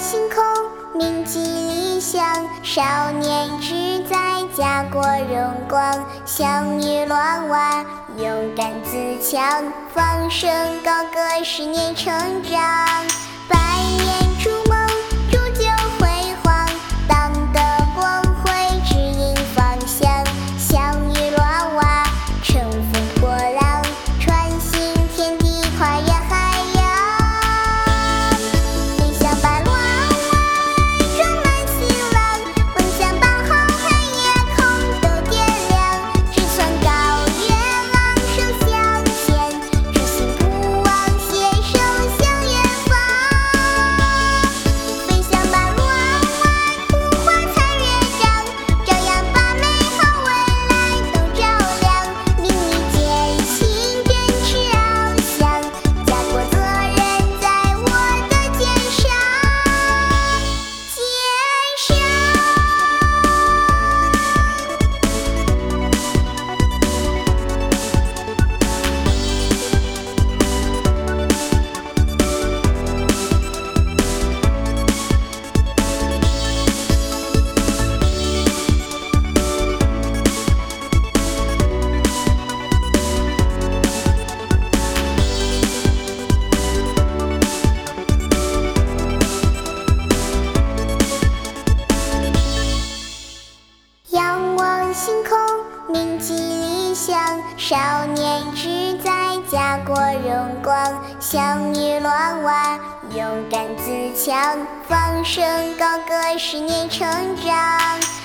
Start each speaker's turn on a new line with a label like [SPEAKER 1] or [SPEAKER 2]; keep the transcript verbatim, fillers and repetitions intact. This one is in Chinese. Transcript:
[SPEAKER 1] 星空，铭记理想。少年志在，家国荣光。享誉乱瓦，勇敢自强。放声高歌，十年成长。百年筑梦，铸就辉煌。党的光辉，指引方向。享誉乱瓦，乘风破浪。穿行天地，跨越海洋。飞翔吧，乱外装满晴朗。梦想抱好，黑夜空都点亮。志存高远，昂首向前。初心不忘，携手向远方。飞翔吧，乱外普华彩乐章。照样把美好未来都照亮。名利渐行，振翅翱翔。家国责任在我的肩上，肩上。仰望星空，铭记理想。少年志在，家国荣光。享誉乱瓦，勇敢自强。放声高歌，十年成长。